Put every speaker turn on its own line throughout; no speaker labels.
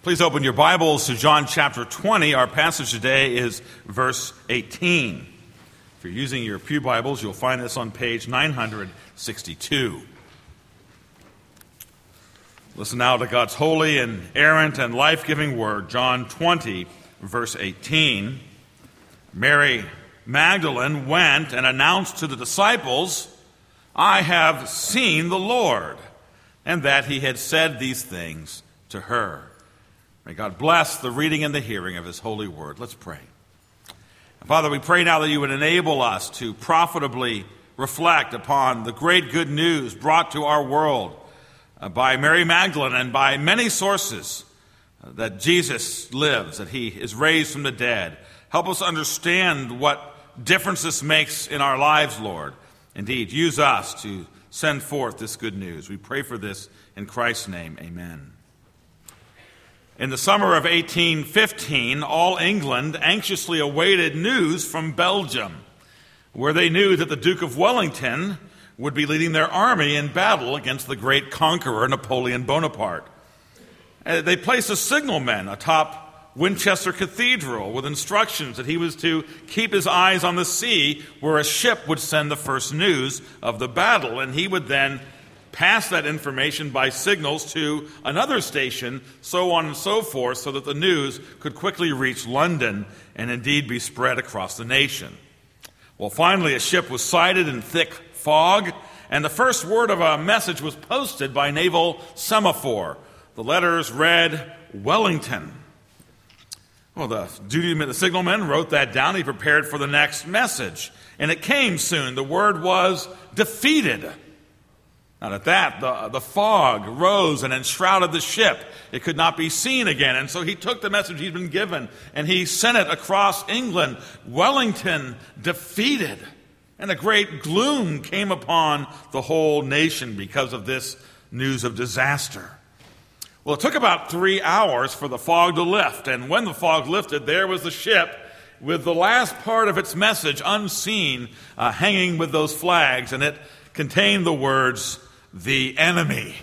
Please open your Bibles to John chapter 20. Our passage today is verse 18. If you're using your pew Bibles, you'll find this on page 962. Listen now to God's holy and errant and life-giving word, John 20, verse 18. Mary Magdalene went and announced to the disciples, "I have seen the Lord," and that he had said these things to her. May God bless the reading and the hearing of his holy word. Let's pray. Father, we pray now that you would enable us to profitably reflect upon the great good news brought to our world by Mary Magdalene and by many sources, that Jesus lives, that he is raised from the dead. Help us understand what difference this makes in our lives, Lord. Indeed, use us to send forth this good news. We pray for this in Christ's name. Amen. In the summer of 1815, all England anxiously awaited news from Belgium, where they knew that the Duke of Wellington would be leading their army in battle against the great conqueror Napoleon Bonaparte. They placed a signalman atop Winchester Cathedral with instructions that he was to keep his eyes on the sea, where a ship would send the first news of the battle, and he would then pass that information by signals to another station, so on and so forth, so that the news could quickly reach London and indeed be spread across the nation. Well, finally, a ship was sighted in thick fog, and the first word of a message was posted by naval semaphore. The letters read, "Wellington." Well, the signalman wrote that down. He prepared for the next message, and it came soon. The word was "defeated." Now, at that, the fog rose and enshrouded the ship. It could not be seen again. And so he took the message he'd been given and he sent it across England. "Wellington defeated." And a great gloom came upon the whole nation because of this news of disaster. Well, it took about 3 hours for the fog to lift. And when the fog lifted, there was the ship with the last part of its message unseen, hanging with those flags. And it contained the words, "The enemy."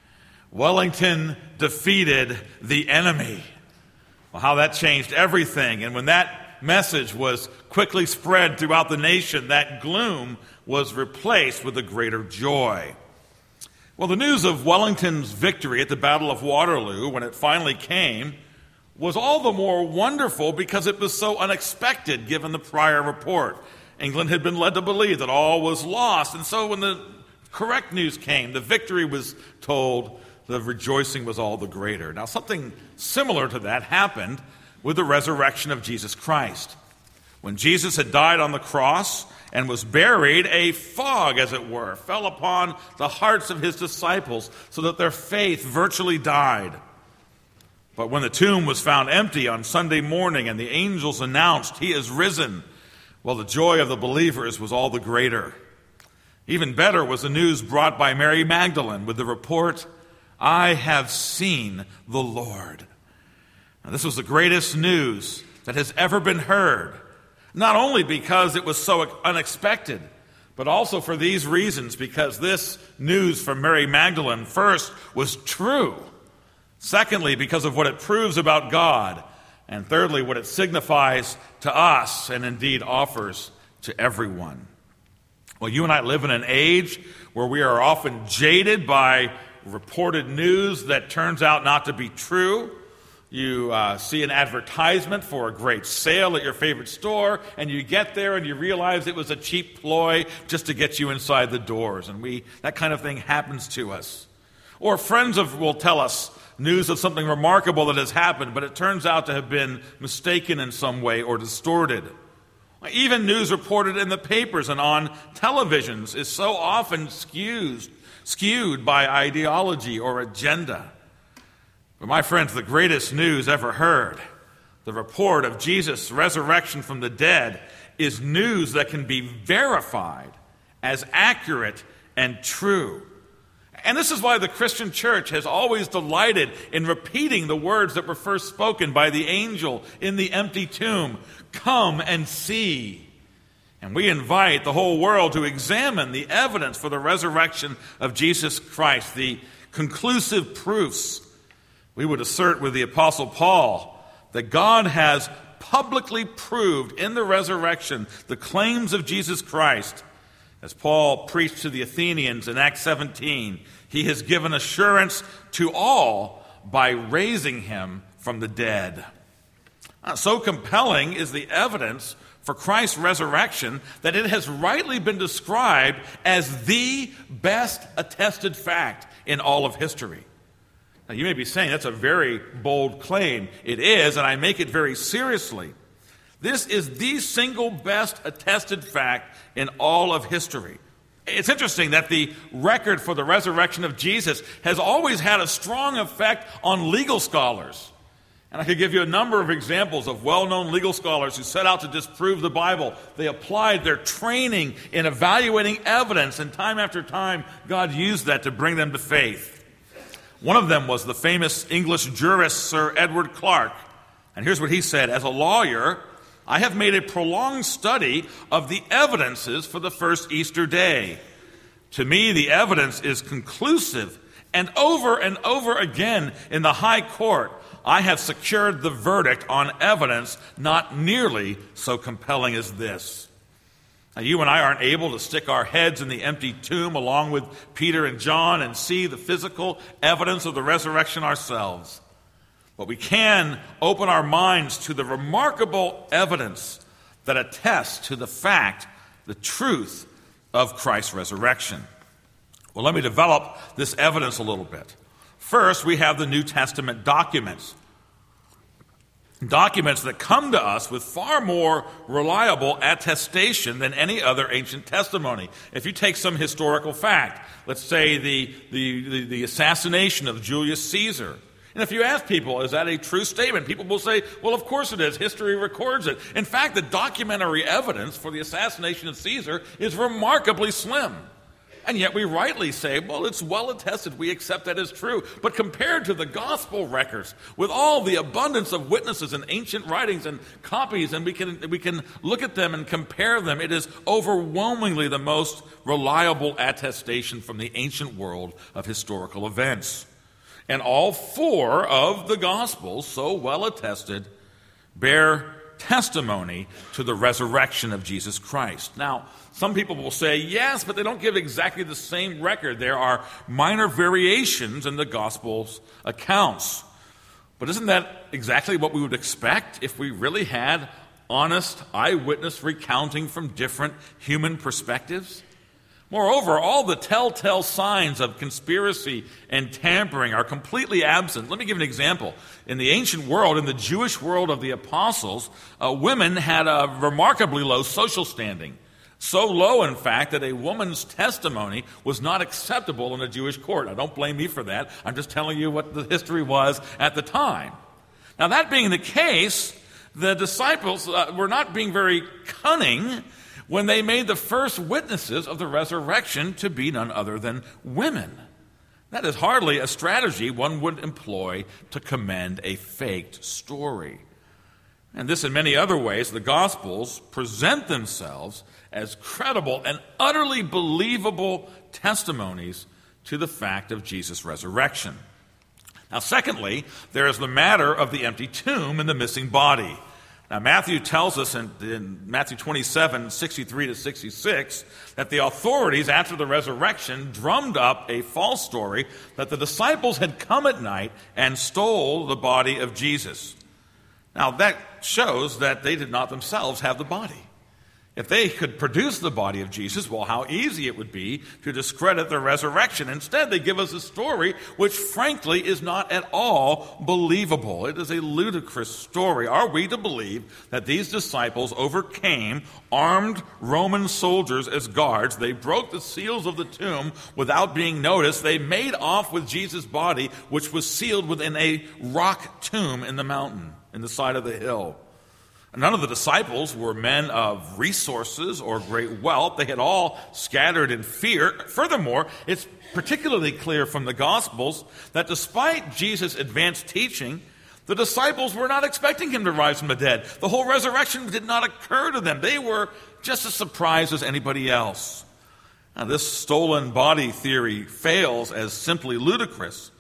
Wellington defeated the enemy. Well, how that changed everything. And when that message was quickly spread throughout the nation, that gloom was replaced with a greater joy. Well, the news of Wellington's victory at the Battle of Waterloo, when it finally came, was all the more wonderful because it was so unexpected given the prior report. England had been led to believe that all was lost, and so when the correct news came, the victory was told, the rejoicing was all the greater. Now, something similar to that happened with the resurrection of Jesus Christ. When Jesus had died on the cross and was buried, a fog, as it were, fell upon the hearts of his disciples so that their faith virtually died. But when the tomb was found empty on Sunday morning and the angels announced, "He is risen," well, the joy of the believers was all the greater. Even better was the news brought by Mary Magdalene with the report, "I have seen the Lord." Now, this was the greatest news that has ever been heard, not only because it was so unexpected, but also for these reasons, because this news from Mary Magdalene, first, was true. Secondly, because of what it proves about God. And thirdly, what it signifies to us and indeed offers to everyone. Well, you and I live in an age where we are often jaded by reported news that turns out not to be true. You see an advertisement for a great sale at your favorite store, and you get there and you realize it was a cheap ploy just to get you inside the doors. And that kind of thing happens to us. Or friends will tell us news of something remarkable that has happened, but it turns out to have been mistaken in some way or distorted. Even news reported in the papers and on televisions is so often skewed by ideology or agenda. But my friends, the greatest news ever heard, the report of Jesus' resurrection from the dead, is news that can be verified as accurate and true. And this is why the Christian church has always delighted in repeating the words that were first spoken by the angel in the empty tomb. "Come and see." And we invite the whole world to examine the evidence for the resurrection of Jesus Christ, the conclusive proofs We would assert with the Apostle Paul that God has publicly proved in the resurrection the claims of Jesus Christ. As Paul preached to the Athenians in Acts 17, he has given assurance to all by raising him from the dead. So compelling is the evidence for Christ's resurrection that it has rightly been described as the best attested fact in all of history. Now, you may be saying that's a very bold claim. It is, and I make it very seriously. This is the single best attested fact in all of history. It's interesting that the record for the resurrection of Jesus has always had a strong effect on legal scholars. And I could give you a number of examples of well-known legal scholars who set out to disprove the Bible. They applied their training in evaluating evidence, and time after time, God used that to bring them to faith. One of them was the famous English jurist Sir Edward Clarke. And here's what he said: "As a lawyer, I have made a prolonged study of the evidences for the first Easter day. To me, the evidence is conclusive, and over again in the High Court, I have secured the verdict on evidence not nearly so compelling as this." Now, you and I aren't able to stick our heads in the empty tomb along with Peter and John and see the physical evidence of the resurrection ourselves. But we can open our minds to the remarkable evidence that attests to the fact, the truth of Christ's resurrection. Well, let me develop this evidence a little bit. First, we have the New Testament documents. Documents that come to us with far more reliable attestation than any other ancient testimony. If you take some historical fact, let's say the assassination of Julius Caesar, and if you ask people, is that a true statement? People will say, well, of course it is. History records it. In fact, the documentary evidence for the assassination of Caesar is remarkably slim. And yet we rightly say, well, it's well attested. We accept that as true. But compared to the gospel records, with all the abundance of witnesses and ancient writings and copies, and we can look at them and compare them, it is overwhelmingly the most reliable attestation from the ancient world of historical events. And all four of the Gospels, so well attested, bear testimony to the resurrection of Jesus Christ. Now, some people will say, yes, but they don't give exactly the same record. There are minor variations in the Gospels' accounts. But isn't that exactly what we would expect if we really had honest eyewitness recounting from different human perspectives? Moreover, all the telltale signs of conspiracy and tampering are completely absent. Let me give an example. In the ancient world, in the Jewish world of the apostles, women had a remarkably low social standing. So low, in fact, that a woman's testimony was not acceptable in a Jewish court. Now, don't blame me for that. I'm just telling you what the history was at the time. Now, that being the case, the disciples were not being very cunning when they made the first witnesses of the resurrection to be none other than women. That is hardly a strategy one would employ to commend a faked story. And this, in many other ways, the Gospels present themselves as credible and utterly believable testimonies to the fact of Jesus' resurrection. Now, secondly, there is the matter of the empty tomb and the missing body. Now, Matthew tells us in Matthew 27, 63 to 66, that the authorities after the resurrection drummed up a false story that the disciples had come at night and stole the body of Jesus. Now, that shows that they did not themselves have the body. If they could produce the body of Jesus, well, how easy it would be to discredit the resurrection. Instead, they give us a story which, frankly, is not at all believable. It is a ludicrous story. Are we to believe that these disciples overcame armed Roman soldiers as guards? They broke the seals of the tomb without being noticed. They made off with Jesus' body, which was sealed within a rock tomb in the mountain, in the side of the hill. None of the disciples were men of resources or great wealth. They had all scattered in fear. Furthermore, it's particularly clear from the Gospels that despite Jesus' advanced teaching, the disciples were not expecting him to rise from the dead. The whole resurrection did not occur to them. They were just as surprised as anybody else. Now, this stolen body theory fails as simply ludicrous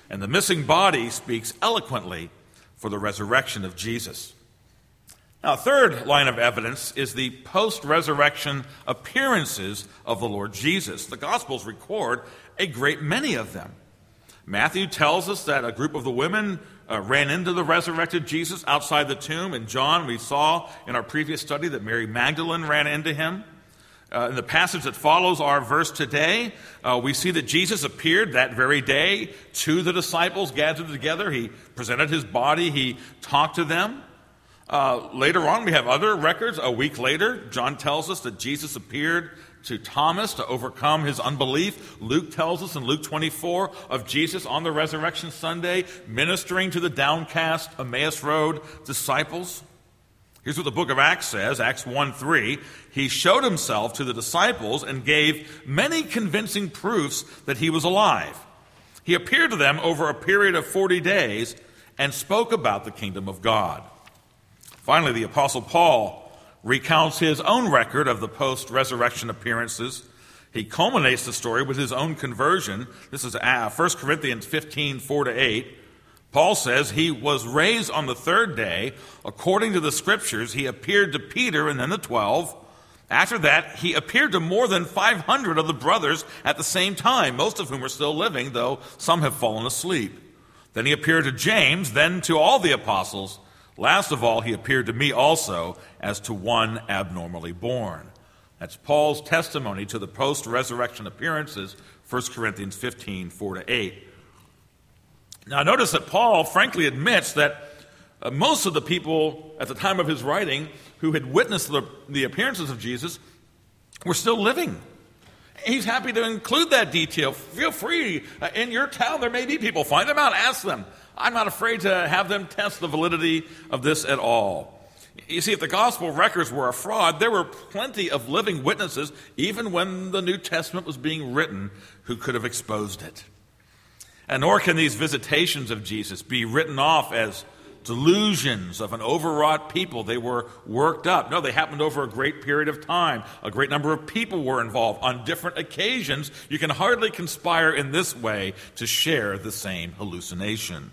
And the missing body speaks eloquently for the resurrection of Jesus. Now, a third line of evidence is the post-resurrection appearances of the Lord Jesus. The Gospels record a great many of them. Matthew tells us that a group of the women ran into the resurrected Jesus outside the tomb. In John, we saw in our previous study that Mary Magdalene ran into him. In the passage that follows our verse today, we see that Jesus appeared that very day to the disciples gathered together. He presented his body. He talked to them. Later on, we have other records. A week later, John tells us that Jesus appeared to Thomas to overcome his unbelief. Luke tells us in Luke 24 of Jesus on the Resurrection Sunday ministering to the downcast Emmaus Road disciples. Here's what the book of Acts says, Acts 1:3. He showed himself to the disciples and gave many convincing proofs that he was alive. He appeared to them over a period of 40 days and spoke about the kingdom of God. Finally, the Apostle Paul recounts his own record of the post-resurrection appearances. He culminates the story with his own conversion. This is 1 Corinthians 15:4-8. Paul says he was raised on the third day. According to the scriptures, he appeared to Peter and then the 12. After that, he appeared to more than 500 of the brothers at the same time, most of whom are still living, though some have fallen asleep. Then he appeared to James, then to all the apostles. Last of all, he appeared to me also as to one abnormally born. That's Paul's testimony to the post-resurrection appearances, 1 Corinthians 15:4-8. Now, notice that Paul frankly admits that most of the people at the time of his writing who had witnessed the appearances of Jesus were still living. He's happy to include that detail. Feel free. In your town, there may be people. Find them out. Ask them. I'm not afraid to have them test the validity of this at all. You see, if the gospel records were a fraud, there were plenty of living witnesses, even when the New Testament was being written, who could have exposed it. And nor can these visitations of Jesus be written off as delusions of an overwrought people. They were worked up. No, they happened over a great period of time. A great number of people were involved on different occasions. You can hardly conspire in this way to share the same hallucination.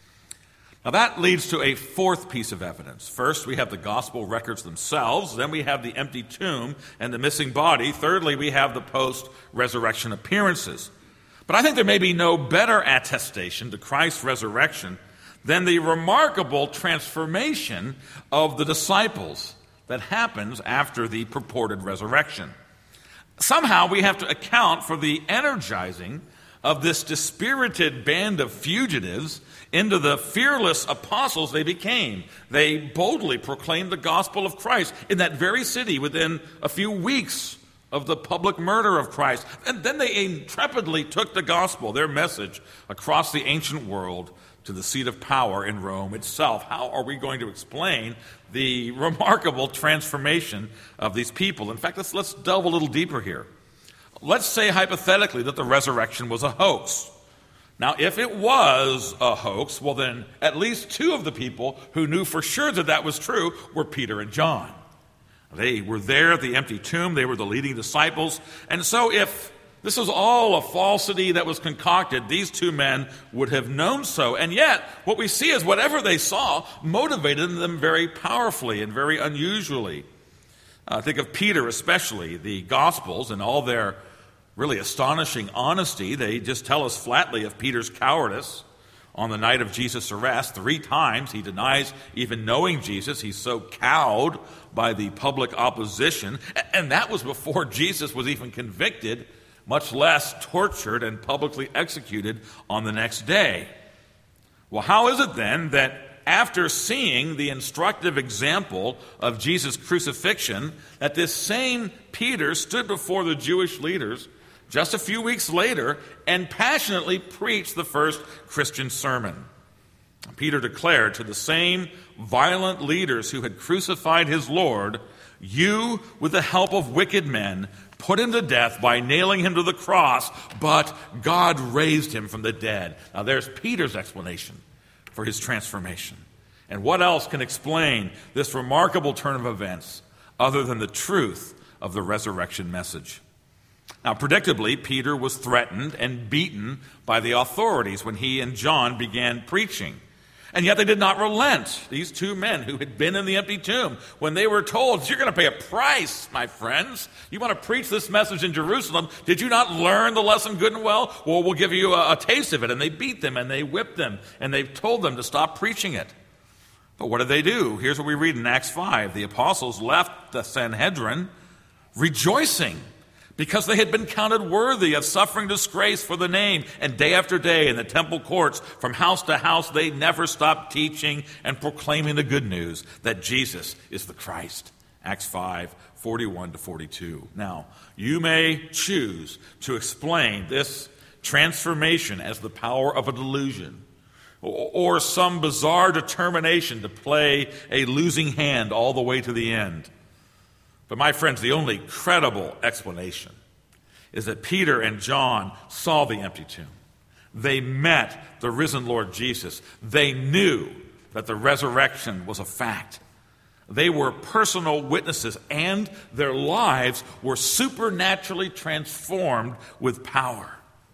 Now that leads to a fourth piece of evidence. First, we have the gospel records themselves. Then we have the empty tomb and the missing body. Thirdly, we have the post-resurrection appearances. But I think there may be no better attestation to Christ's resurrection than the remarkable transformation of the disciples that happens after the purported resurrection. Somehow we have to account for the energizing of this dispirited band of fugitives into the fearless apostles they became. They boldly proclaimed the gospel of Christ in that very city within a few weeks of the public murder of Christ. And then they intrepidly took the gospel, their message, across the ancient world to the seat of power in Rome itself. How are we going to explain the remarkable transformation of these people? In fact, let's delve a little deeper here. Let's say hypothetically that the resurrection was a hoax. Now, if it was a hoax, well then at least two of the people who knew for sure that that was true were Peter and John. They were there at the empty tomb. They were the leading disciples. And so if this was all a falsity that was concocted, these two men would have known so. And yet, what we see is whatever they saw motivated them very powerfully and very unusually. Think of Peter especially. The Gospels and all their really astonishing honesty, they just tell us flatly of Peter's cowardice. On the night of Jesus' arrest, 3 times he denies even knowing Jesus. He's so cowed by the public opposition. And that was before Jesus was even convicted, much less tortured and publicly executed on the next day. Well, how is it then that after seeing the instructive example of Jesus' crucifixion, that this same Peter stood before the Jewish leaders just a few weeks later and passionately preached the first Christian sermon? Peter declared to the same violent leaders who had crucified his Lord, "You, with the help of wicked men, put him to death by nailing him to the cross, but God raised him from the dead." Now there's Peter's explanation for his transformation. And what else can explain this remarkable turn of events other than the truth of the resurrection message? Now, predictably, Peter was threatened and beaten by the authorities when he and John began preaching. And yet they did not relent, these two men who had been in the empty tomb, when they were told, you're going to pay a price, my friends. You want to preach this message in Jerusalem. Did you not learn the lesson good and well? Well, we'll give you a taste of it. And they beat them and they whipped them and they told them to stop preaching it. But what did they do? Here's what we read in Acts 5. The apostles left the Sanhedrin rejoicing, because they had been counted worthy of suffering disgrace for the name. And day after day in the temple courts, from house to house, they never stopped teaching and proclaiming the good news that Jesus is the Christ. Acts 5:41-42. Now, you may choose to explain this transformation as the power of a delusion, or some bizarre determination to play a losing hand all the way to the end. But my friends, the only credible explanation is that Peter and John saw the empty tomb. They met the risen Lord Jesus. They knew that the resurrection was a fact. They were personal witnesses, and their lives were supernaturally transformed with power.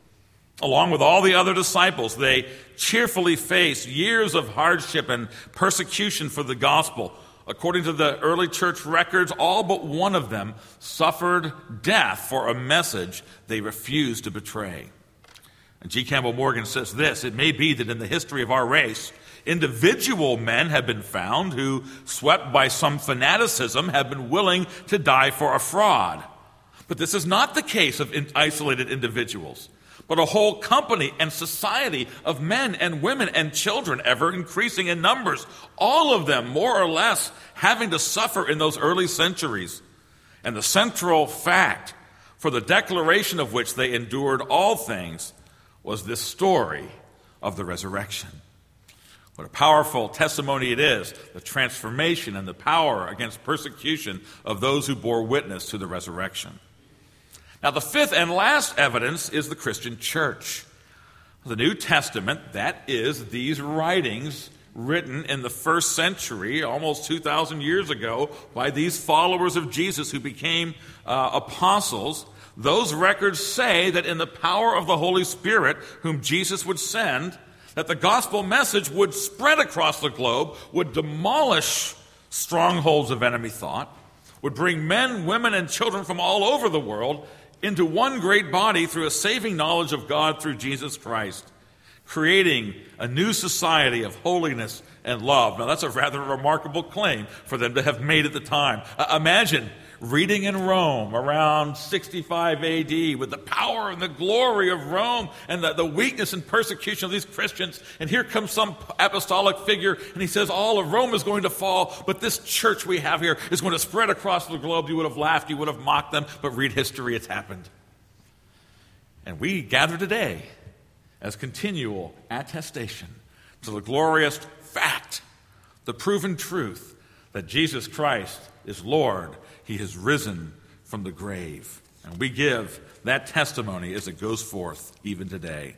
Along with all the other disciples, they cheerfully faced years of hardship and persecution for the gospel. According to the early church records, all but one of them suffered death for a message they refused to betray. And G. Campbell Morgan says this: it may be that in the history of our race, individual men have been found who, swept by some fanaticism, have been willing to die for a fraud. But this is not the case of isolated individuals, but a whole company and society of men and women and children, ever increasing in numbers, all of them more or less having to suffer in those early centuries. And the central fact for the declaration of which they endured all things was this story of the resurrection. What a powerful testimony it is, the transformation and the power against persecution of those who bore witness to the resurrection. Now, the fifth and last evidence is the Christian church. The New Testament, that is, these writings written in the first century, almost 2,000 years ago, by these followers of Jesus who became apostles, those records say that in the power of the Holy Spirit, whom Jesus would send, that the gospel message would spread across the globe, would demolish strongholds of enemy thought, would bring men, women, and children from all over the world into one great body through a saving knowledge of God through Jesus Christ, creating a new society of holiness and love. Now, that's a rather remarkable claim for them to have made at the time. Imagine reading in Rome around 65 A.D. with the power and the glory of Rome and the weakness and persecution of these Christians. And here comes some apostolic figure, and he says all of Rome is going to fall, but this church we have here is going to spread across the globe. You would have laughed, you would have mocked them, but read history, it's happened. And we gather today as continual attestation to the glorious fact, the proven truth, that Jesus Christ is Lord. He has risen from the grave. And we give that testimony as it goes forth even today.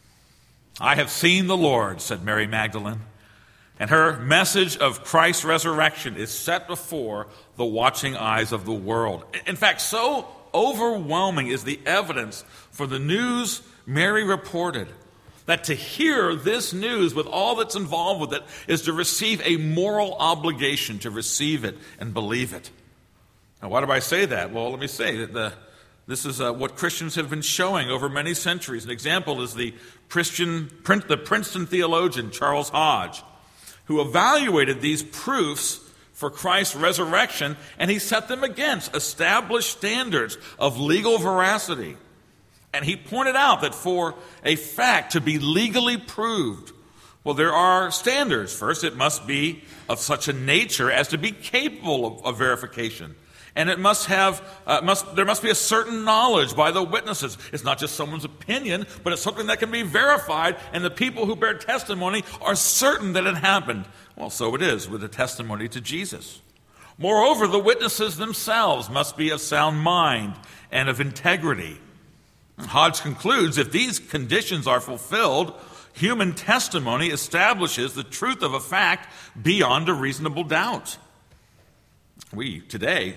I have seen the Lord, said Mary Magdalene. And her message of Christ's resurrection is set before the watching eyes of the world. In fact, so overwhelming is the evidence for the news Mary reported, that to hear this news with all that's involved with it is to receive a moral obligation to receive it and believe it. Now, why do I say that? Well, let me say that this is what Christians have been showing over many centuries. An example is the Princeton theologian Charles Hodge, who evaluated these proofs for Christ's resurrection, and he set them against established standards of legal veracity. And he pointed out that for a fact to be legally proved, well, there are standards. First, it must be of such a nature as to be capable of verification. And it must have, there must be a certain knowledge by the witnesses. It's not just someone's opinion, but it's something that can be verified, and the people who bear testimony are certain that it happened. Well, so it is with the testimony to Jesus. Moreover, the witnesses themselves must be of sound mind and of integrity. Hodge concludes, if these conditions are fulfilled, human testimony establishes the truth of a fact beyond a reasonable doubt. We today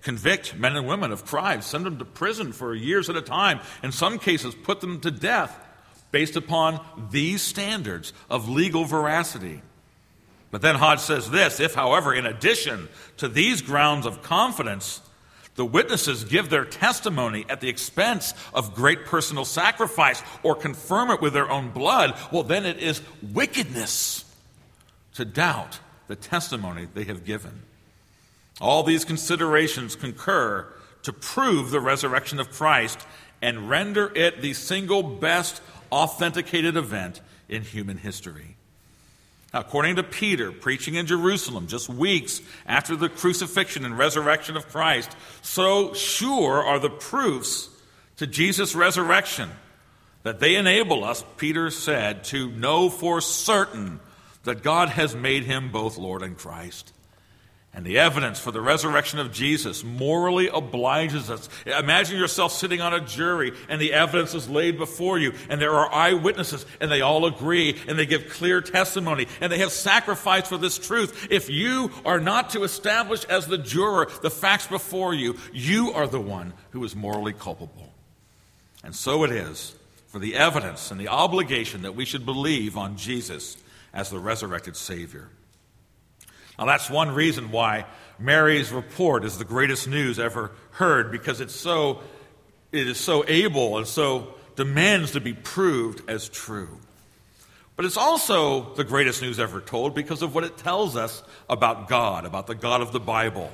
convict men and women of crimes, send them to prison for years at a time, in some cases put them to death based upon these standards of legal veracity. But then Hodge says this: if, however, in addition to these grounds of confidence, the witnesses give their testimony at the expense of great personal sacrifice or confirm it with their own blood, well, then it is wickedness to doubt the testimony they have given. All these considerations concur to prove the resurrection of Christ and render it the single best authenticated event in human history. Now, according to Peter, preaching in Jerusalem just weeks after the crucifixion and resurrection of Christ, so sure are the proofs to Jesus' resurrection that they enable us, Peter said, to know for certain that God has made him both Lord and Christ. And the evidence for the resurrection of Jesus morally obliges us. Imagine yourself sitting on a jury and the evidence is laid before you and there are eyewitnesses and they all agree and they give clear testimony and they have sacrificed for this truth. If you are not to establish as the juror the facts before you, you are the one who is morally culpable. And so it is for the evidence and the obligation that we should believe on Jesus as the resurrected Savior. Now, that's one reason why Mary's report is the greatest news ever heard, because it is so able and so demands to be proved as true. But it's also the greatest news ever told because of what it tells us about God, about the God of the Bible.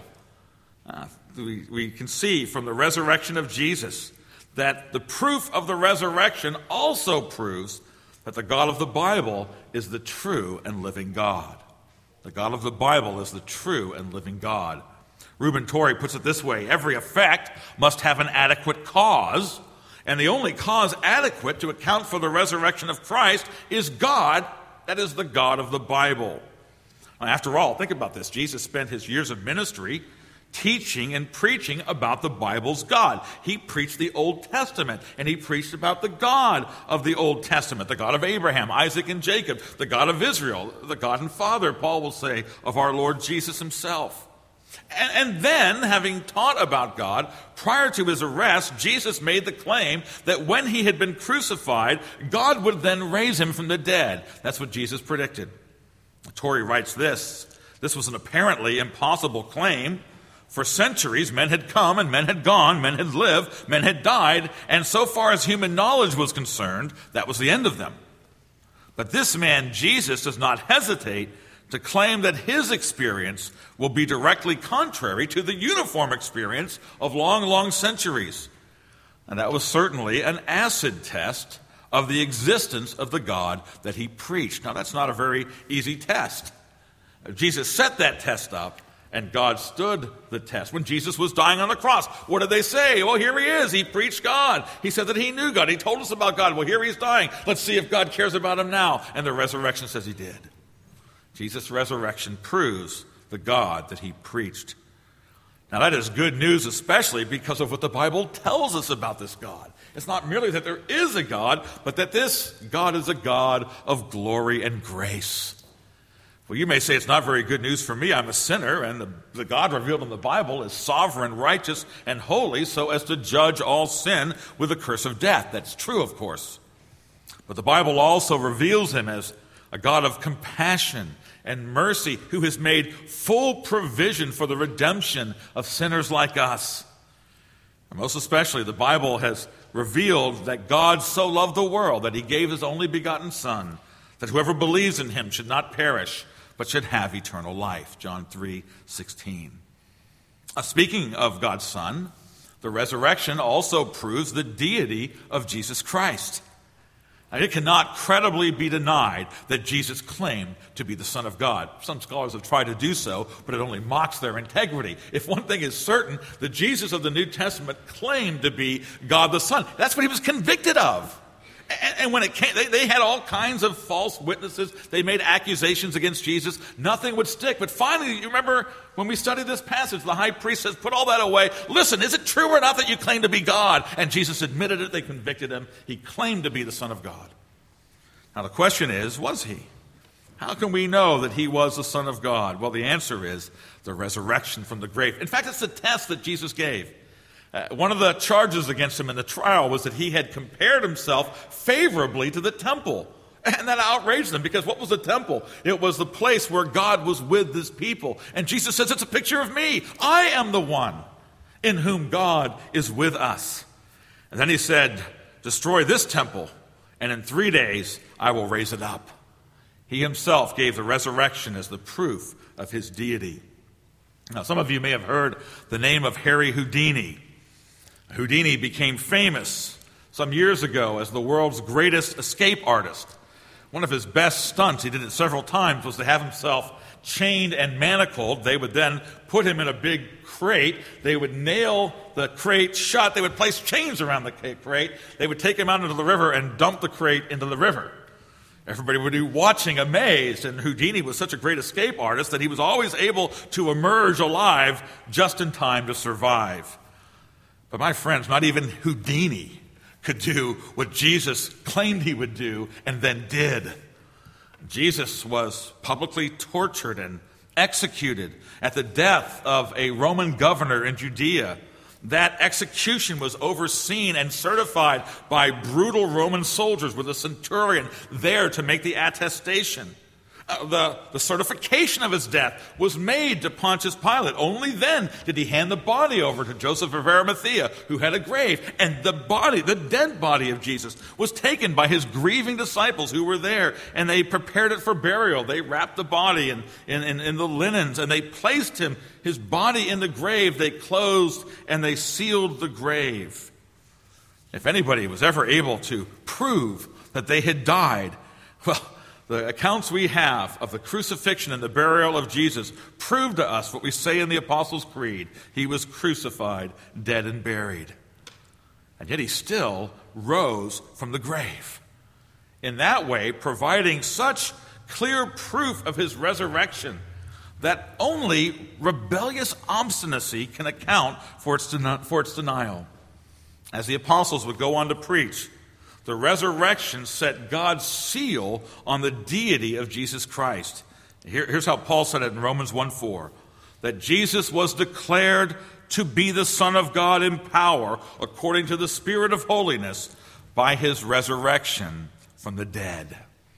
We can see from the resurrection of Jesus that the proof of the resurrection also proves that the God of the Bible is the true and living God. The God of the Bible is the true and living God. Reuben Torrey puts it this way: every effect must have an adequate cause, and the only cause adequate to account for the resurrection of Christ is God, that is the God of the Bible. Now, after all, think about this. Jesus spent his years of ministry teaching and preaching about the Bible's God. He preached the Old Testament, and he preached about the God of the Old Testament, the God of Abraham, Isaac, and Jacob, the God of Israel, the God and Father, Paul will say, of our Lord Jesus himself. And then, having taught about God, prior to his arrest, Jesus made the claim that when he had been crucified, God would then raise him from the dead. That's what Jesus predicted. Torrey writes this: this was an apparently impossible claim. For centuries, men had come and men had gone, men had lived, men had died, and so far as human knowledge was concerned, that was the end of them. But this man, Jesus, does not hesitate to claim that his experience will be directly contrary to the uniform experience of long, long centuries. And that was certainly an acid test of the existence of the God that he preached. Now, that's not a very easy test. Jesus set that test up, and God stood the test. When Jesus was dying on the cross, what did they say? Well, here he is. He preached God. He said that he knew God. He told us about God. Well, here he's dying. Let's see if God cares about him now. And the resurrection says he did. Jesus' resurrection proves the God that he preached. Now, that is good news, especially because of what the Bible tells us about this God. It's not merely that there is a God, but that this God is a God of glory and grace. Well, you may say it's not very good news for me. I'm a sinner, and the God revealed in the Bible is sovereign, righteous, and holy, so as to judge all sin with the curse of death. That's true, of course. But the Bible also reveals him as a God of compassion and mercy, who has made full provision for the redemption of sinners like us. And most especially, the Bible has revealed that God so loved the world that he gave his only begotten Son, that whoever believes in him should not perish, but should have eternal life. John 3:16. Speaking of God's Son, the resurrection also proves the deity of Jesus Christ. Now, it cannot credibly be denied that Jesus claimed to be the Son of God. Some scholars have tried to do so, but it only mocks their integrity. If one thing is certain, the Jesus of the New Testament claimed to be God the Son. That's what he was convicted of. And when it came, they had all kinds of false witnesses. They made accusations against Jesus. Nothing would stick. But finally, you remember when we studied this passage, the high priest says, put all that away. Listen, is it true or not that you claim to be God? And Jesus admitted it. They convicted him. He claimed to be the Son of God. Now the question is, was he? How can we know that he was the Son of God? Well, the answer is the resurrection from the grave. In fact, it's the test that Jesus gave. One of the charges against him in the trial was that he had compared himself favorably to the temple. And that outraged them, because what was the temple? It was the place where God was with his people. And Jesus says, it's a picture of me. I am the one in whom God is with us. And then he said, destroy this temple, and in 3 days I will raise it up. He himself gave the resurrection as the proof of his deity. Now, some of you may have heard the name of Harry Houdini. Houdini became famous some years ago as the world's greatest escape artist. One of his best stunts, he did it several times, was to have himself chained and manacled. They would then put him in a big crate. They would nail the crate shut. They would place chains around the crate. They would take him out into the river and dump the crate into the river. Everybody would be watching amazed, and Houdini was such a great escape artist that he was always able to emerge alive just in time to survive. But my friends, not even Houdini could do what Jesus claimed he would do and then did. Jesus was publicly tortured and executed at the death of a Roman governor in Judea. That execution was overseen and certified by brutal Roman soldiers with a centurion there to make the attestation. The certification of his death was made to Pontius Pilate. Only then did he hand the body over to Joseph of Arimathea, who had a grave. And the dead body of Jesus, was taken by his grieving disciples who were there, and they prepared it for burial. They wrapped the body in the linens, and they placed his body in the grave. They closed and they sealed the grave. If anybody was ever able to prove that they had died, well, the accounts we have of the crucifixion and the burial of Jesus prove to us what we say in the Apostles' Creed. He was crucified, dead, and buried. And yet he still rose from the grave. In that way, providing such clear proof of his resurrection that only rebellious obstinacy can account for its denial. As the apostles would go on to preach, the resurrection set God's seal on the deity of Jesus Christ. Here's how Paul said it in Romans 1:4, that Jesus was declared to be the Son of God in power according to the Spirit of holiness by his resurrection from the dead.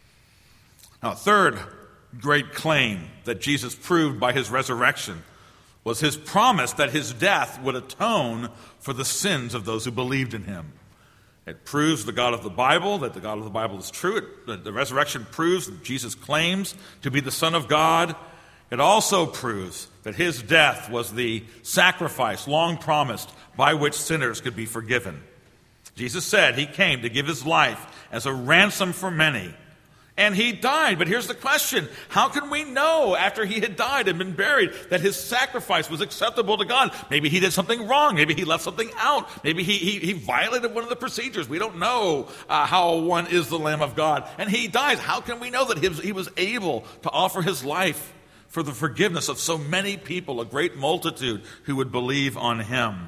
Now, third great claim that Jesus proved by his resurrection was his promise that his death would atone for the sins of those who believed in him. It proves the God of the Bible, that the God of the Bible is true. The resurrection proves that Jesus claims to be the Son of God. It also proves that his death was the sacrifice long promised by which sinners could be forgiven. Jesus said he came to give his life as a ransom for many. And he died. But here's the question. How can we know after he had died and been buried that his sacrifice was acceptable to God? Maybe he did something wrong. Maybe he left something out. Maybe he violated one of the procedures. We don't know how one is the Lamb of God. And he dies. How can we know that he was able to offer his life for the forgiveness of so many people, a great multitude who would believe on him?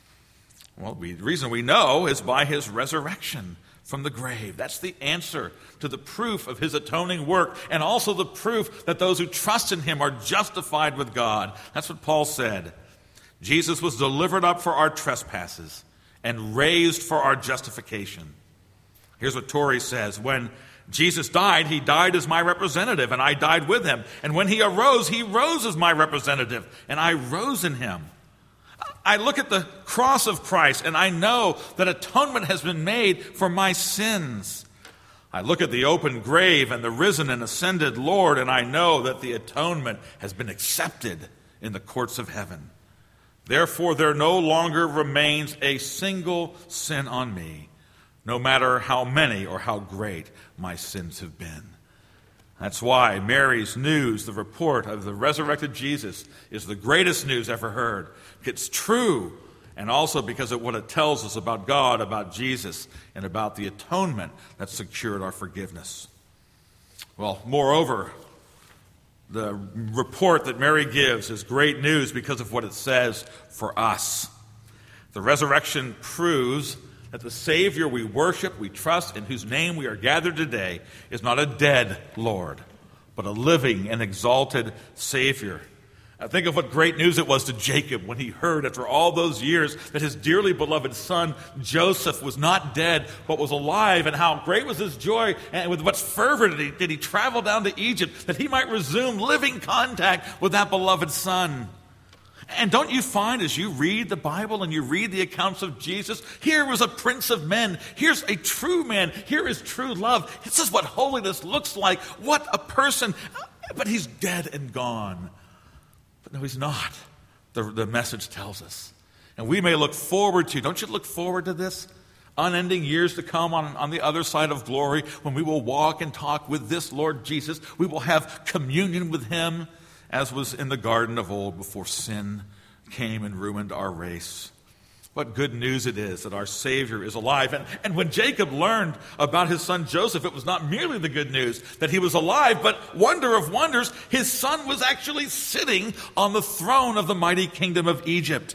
Well, the reason we know is by his resurrection from the grave. That's the answer to the proof of his atoning work, and also the proof that those who trust in him are justified with God. That's what Paul said. Jesus was delivered up for our trespasses and raised for our justification. Here's what Torrey says. When Jesus died, he died as my representative, and I died with him. And when he rose as my representative, and I rose in him. I look at the cross of Christ, and I know that atonement has been made for my sins. I look at the open grave and the risen and ascended Lord, and I know that the atonement has been accepted in the courts of heaven. Therefore, there no longer remains a single sin on me, no matter how many or how great my sins have been. That's why Mary's news, the report of the resurrected Jesus, is the greatest news ever heard. It's true, and also because of what it tells us about God, about Jesus, and about the atonement that secured our forgiveness. Well, moreover, the report that Mary gives is great news because of what it says for us. The resurrection proves that the Savior we worship, we trust, in whose name we are gathered today, is not a dead Lord, but a living and exalted Savior. Think of what great news it was to Jacob when he heard after all those years that his dearly beloved son Joseph was not dead but was alive, and how great was his joy, and with what fervor did he travel down to Egypt that he might resume living contact with that beloved son. And don't you find as you read the Bible and you read the accounts of Jesus, here was a prince of men, here's a true man, here is true love. This is what holiness looks like. What a person, but he's dead and gone. But no, he's not. The message tells us. And we may look forward to, don't you look forward to this? Unending years to come on the other side of glory, when we will walk and talk with this Lord Jesus. We will have communion with him, as was in the garden of old before sin came and ruined our race. What good news it is that our Savior is alive. And when Jacob learned about his son Joseph, it was not merely the good news that he was alive, but wonder of wonders, his son was actually sitting on the throne of the mighty kingdom of Egypt.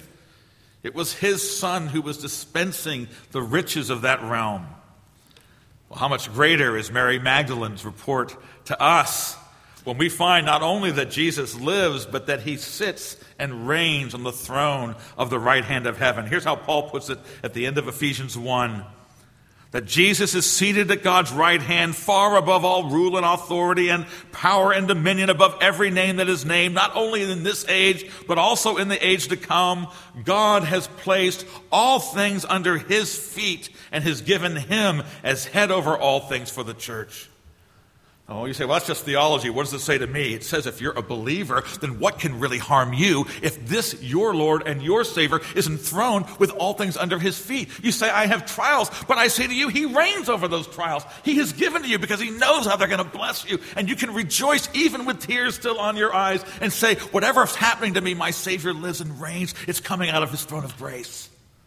It was his son who was dispensing the riches of that realm. Well, how much greater is Mary Magdalene's report to us when we find not only that Jesus lives, but that he sits and reigns on the throne of the right hand of heaven. Here's how Paul puts it at the end of Ephesians 1. That Jesus is seated at God's right hand, far above all rule and authority and power and dominion, above every name that is named, not only in this age, but also in the age to come. God has placed all things under his feet and has given him as head over all things for the church. Oh, you say, well, that's just theology. What does it say to me? It says if you're a believer, then what can really harm you if this, your Lord and your Savior, is enthroned with all things under his feet? You say, I have trials, but I say to you, he reigns over those trials. He has given to you because he knows how they're going to bless you. And you can rejoice even with tears still on your eyes and say, whatever's happening to me, my Savior lives and reigns. It's coming out of his throne of grace.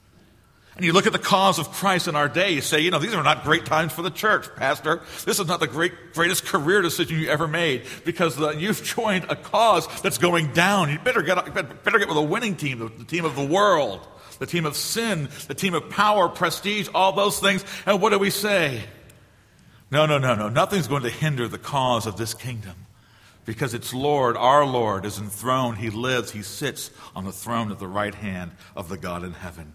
And you look at the cause of Christ in our day, you say, these are not great times for the church, Pastor. This is not the greatest career decision you ever made, because you've joined a cause that's going down. You better get with a winning team, the team of the world, the team of sin, the team of power, prestige, all those things. And what do we say? No. Nothing's going to hinder the cause of this kingdom, because its Lord, our Lord, is enthroned. He lives, he sits on the throne at the right hand of the God in heaven.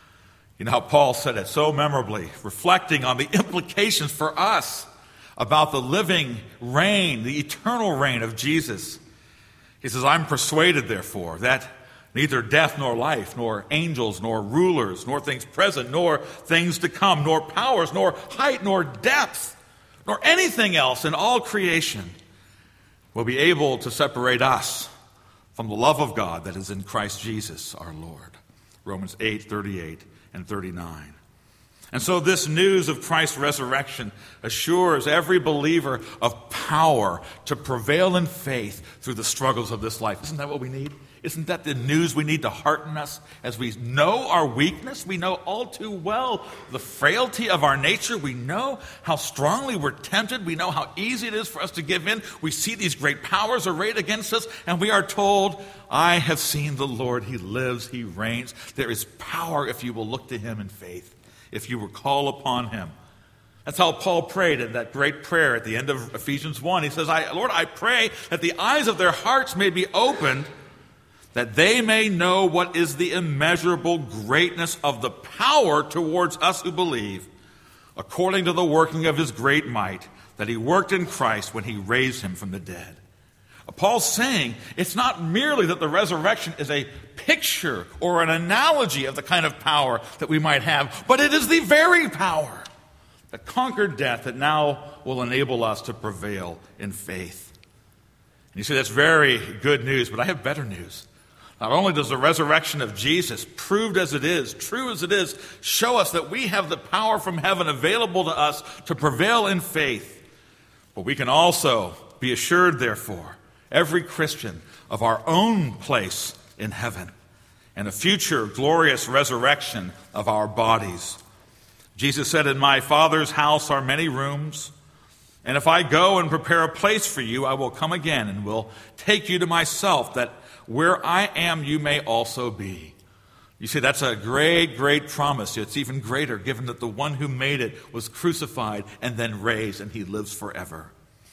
You know how Paul said it so memorably, reflecting on the implications for us about the living reign, the eternal reign of Jesus. He says, I'm persuaded, therefore, that neither death nor life, nor angels, nor rulers, nor things present, nor things to come, nor powers, nor height, nor depth, nor anything else in all creation will be able to separate us from the love of God that is in Christ Jesus our Lord. Romans 8:38 and 39. And so this news of Christ's resurrection assures every believer of power to prevail in faith through the struggles of this life. Isn't that what we need? Isn't that the news we need to hearten us as we know our weakness? We know all too well the frailty of our nature. We know how strongly we're tempted. We know how easy it is for us to give in. We see these great powers arrayed against us, and we are told, I have seen the Lord. He lives, he reigns. There is power if you will look to him in faith, if you will call upon him. That's how Paul prayed in that great prayer at the end of Ephesians 1. He says, Lord, I pray that the eyes of their hearts may be opened, that they may know what is the immeasurable greatness of the power towards us who believe, according to the working of his great might, that he worked in Christ when he raised him from the dead. Paul's saying it's not merely that the resurrection is a picture or an analogy of the kind of power that we might have, but it is the very power that conquered death that now will enable us to prevail in faith. And you say that's very good news, but I have better news. Not only does the resurrection of Jesus, proved as it is, true as it is, show us that we have the power from heaven available to us to prevail in faith, but we can also be assured, therefore, every Christian, of our own place in heaven and a future glorious resurrection of our bodies. Jesus said, in my Father's house are many rooms, and if I go and prepare a place for you, I will come again and will take you to myself, that where I am, you may also be. You see, that's a great, great promise. It's even greater, given that the one who made it was crucified and then raised, and he lives forever.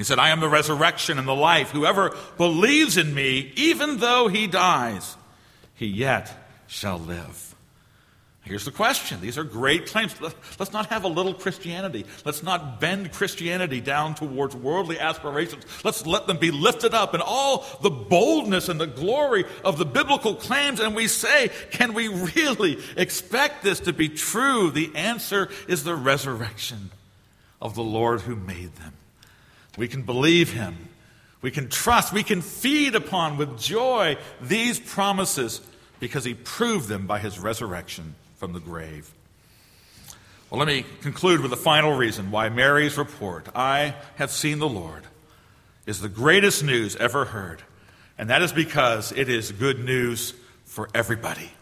He said, I am the resurrection and the life. Whoever believes in me, even though he dies, he yet shall live. Here's the question. These are great claims. Let's not have a little Christianity. Let's not bend Christianity down towards worldly aspirations. Let's let them be lifted up in all the boldness and the glory of the biblical claims. And we say, can we really expect this to be true? The answer is the resurrection of the Lord who made them. We can believe him. We can trust. We can feed upon with joy these promises because he proved them by his resurrection from the grave. Well, let me conclude with the final reason why Mary's report, I have seen the Lord, is the greatest news ever heard. And that is because it is good news for everybody.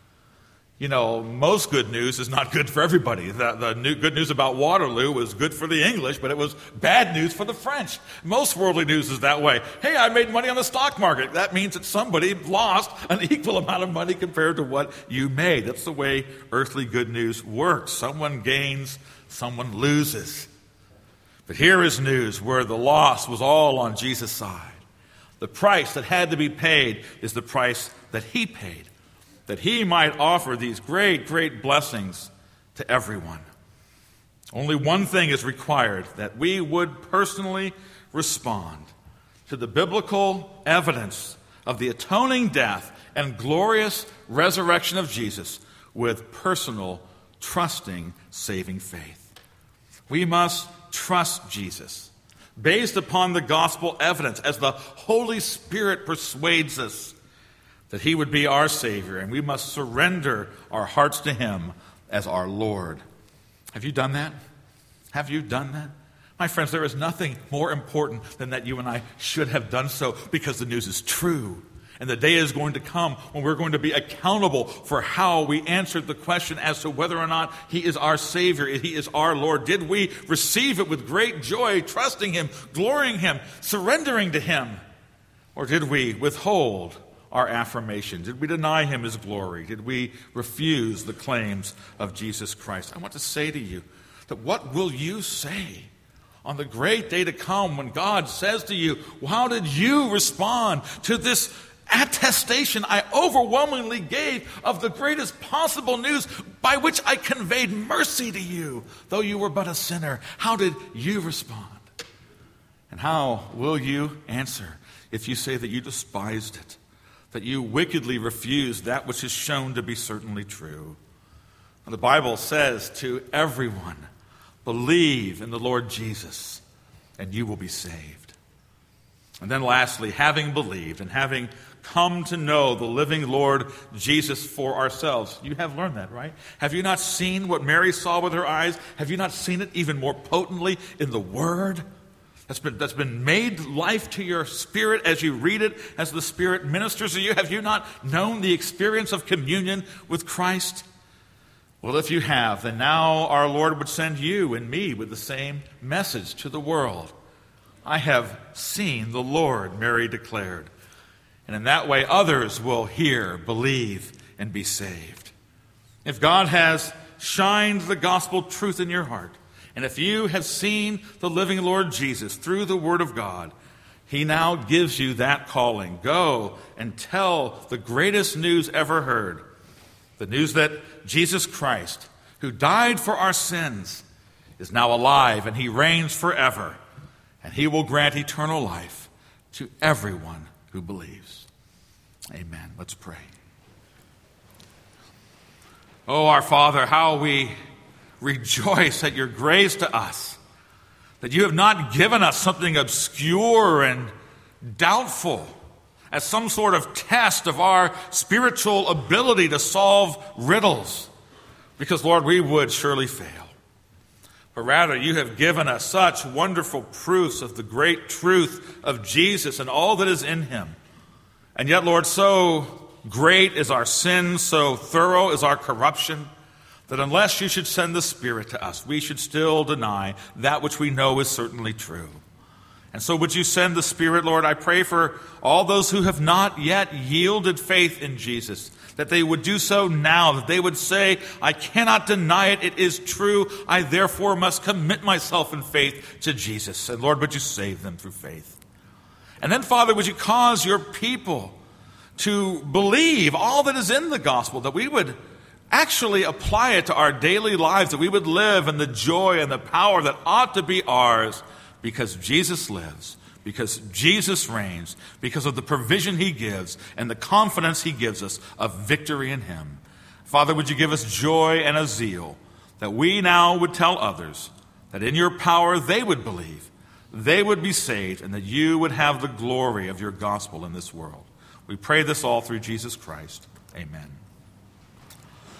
You know, most good news is not good for everybody. The good news about Waterloo was good for the English, but it was bad news for the French. Most worldly news is that way. Hey, I made money on the stock market. That means that somebody lost an equal amount of money compared to what you made. That's the way earthly good news works. Someone gains, someone loses. But here is news where the loss was all on Jesus' side. The price that had to be paid is the price that he paid, that he might offer these great, great blessings to everyone. Only one thing is required, that we would personally respond to the biblical evidence of the atoning death and glorious resurrection of Jesus with personal, trusting, saving faith. We must trust Jesus based upon the gospel evidence as the Holy Spirit persuades us that he would be our Savior, and we must surrender our hearts to him as our Lord. Have you done that? Have you done that? My friends, there is nothing more important than that you and I should have done so, because the news is true. And the day is going to come when we're going to be accountable for how we answered the question as to whether or not he is our Savior, he is our Lord. Did we receive it with great joy, trusting him, glorying him, surrendering to him? Or did we withhold our affirmation? Did we deny him his glory? Did we refuse the claims of Jesus Christ? I want to say to you that what will you say on the great day to come when God says to you, how did you respond to this attestation I overwhelmingly gave of the greatest possible news by which I conveyed mercy to you, though you were but a sinner? How did you respond? And how will you answer if you say that you despised it, that you wickedly refused that which is shown to be certainly true? And the Bible says to everyone, believe in the Lord Jesus, and you will be saved. And then lastly, having believed and having come to know the living Lord Jesus for ourselves. You have learned that, right? Have you not seen what Mary saw with her eyes? Have you not seen it even more potently in the Word? That's been made life to your spirit as you read it, as the Spirit ministers to you. Have you not known the experience of communion with Christ? Well, if you have, then now our Lord would send you and me with the same message to the world. I have seen the Lord, Mary declared. And in that way, others will hear, believe, and be saved. If God has shined the gospel truth in your heart, and if you have seen the living Lord Jesus through the Word of God, he now gives you that calling. Go and tell the greatest news ever heard. The news that Jesus Christ, who died for our sins, is now alive and he reigns forever. And he will grant eternal life to everyone who believes. Amen. Let's pray. Oh, our Father, how we rejoice at your grace to us, that you have not given us something obscure and doubtful as some sort of test of our spiritual ability to solve riddles, because, Lord, we would surely fail. But rather, you have given us such wonderful proofs of the great truth of Jesus and all that is in him. And yet, Lord, so great is our sin, so thorough is our corruption, that unless you should send the Spirit to us, we should still deny that which we know is certainly true. And so would you send the Spirit, Lord? I pray for all those who have not yet yielded faith in Jesus, that they would do so now, that they would say, I cannot deny it, it is true, I therefore must commit myself in faith to Jesus. And Lord, would you save them through faith? And then, Father, would you cause your people to believe all that is in the gospel, that we would actually apply it to our daily lives, that we would live in the joy and the power that ought to be ours, because Jesus lives, because Jesus reigns, because of the provision he gives and the confidence he gives us of victory in him. Father, would you give us joy and a zeal that we now would tell others that in your power they would believe, they would be saved, and that you would have the glory of your gospel in this world. We pray this all through Jesus Christ. Amen.